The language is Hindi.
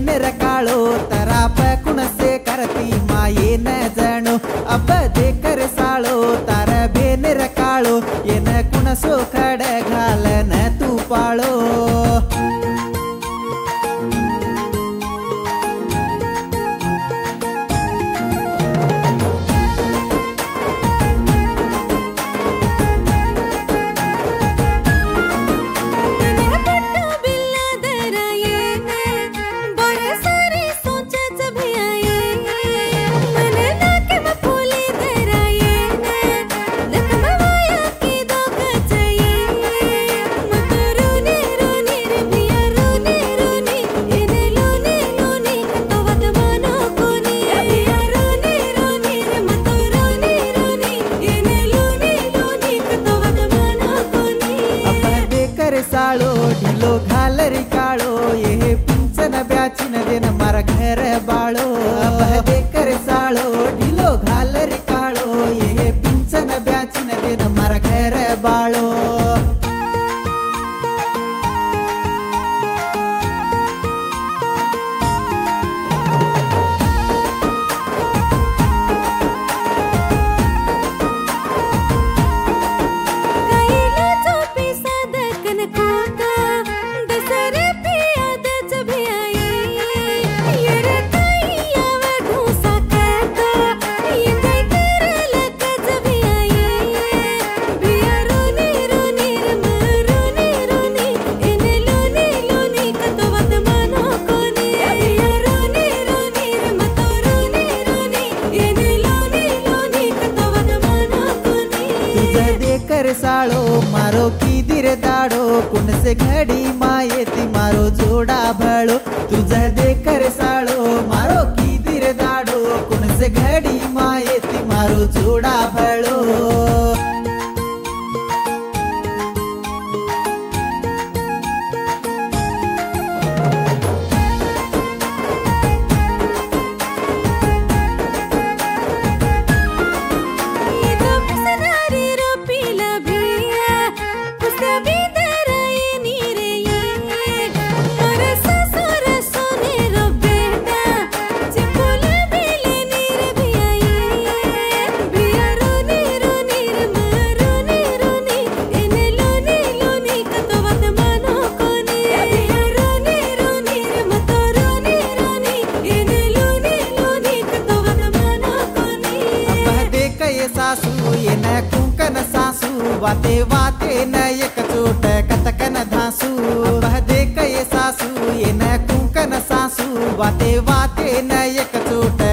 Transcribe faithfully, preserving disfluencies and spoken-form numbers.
बेनर काळो तराप कुणसे करती माये न जणो अब देकर साळो तार बेनर काळो येन कुणसो खड घाल न तू पाळो साळो ढिलो घालरी काळो ये पिंचन ब्याचिन देन मार घर बाळो बहदे कर साळो ढिलो घालरी काळो ये पिंचन ब्याचिन देन मार घर बाळो कर साळो मारो की दिर दाडो कुण से घडी मायेती मारो जोडा भळो तुझ दे कर साळो मारो की दिर दाडो कुण से घडी मायेती मारो जोडा भळो सासू ये न कुंकन सासू वाते वाते न एक चोट कतकन धासू बह दे कये सासू ये न कुंकन सासू वाते वाते न एक चोट